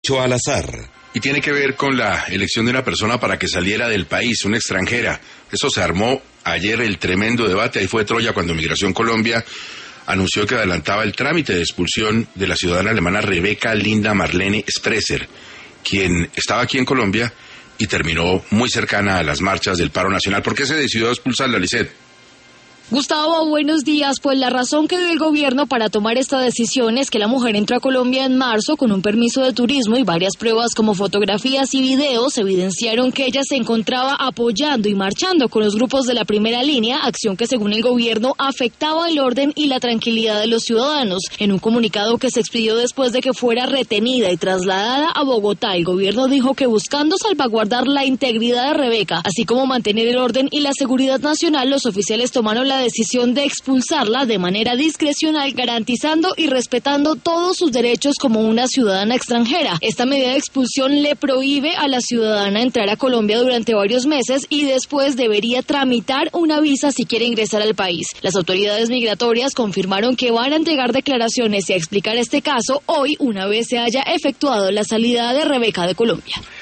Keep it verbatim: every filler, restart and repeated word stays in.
hecho al azar. Y tiene que ver con la elección de una persona para que saliera del país, una extranjera. Eso se armó ayer el tremendo debate, ahí fue Troya cuando Migración Colombia anunció que adelantaba el trámite de expulsión de la ciudadana alemana Rebeca Linda Marlene Sprecher, quien estaba aquí en Colombia y terminó muy cercana a las marchas del paro nacional. ¿Por qué se decidió expulsarla, Lisset? Gustavo, buenos días. Pues la razón que dio el gobierno para tomar esta decisión es que la mujer entró a Colombia en marzo con un permiso de turismo y varias pruebas como fotografías y videos evidenciaron que ella se encontraba apoyando y marchando con los grupos de la primera línea, acción que según el gobierno afectaba el orden y la tranquilidad de los ciudadanos. En un comunicado que se expidió después de que fuera retenida y trasladada a Bogotá, el gobierno dijo que buscando salvaguardar la integridad de Rebeca, así como mantener el orden y la seguridad nacional, los oficiales tomaron la decisión de expulsarla de manera discrecional, garantizando y respetando todos sus derechos como una ciudadana extranjera. Esta medida de expulsión le prohíbe a la ciudadana entrar a Colombia durante varios meses y después debería tramitar una visa si quiere ingresar al país. Las autoridades migratorias confirmaron que van a entregar declaraciones y a explicar este caso hoy, una vez se haya efectuado la salida de Rebeca de Colombia.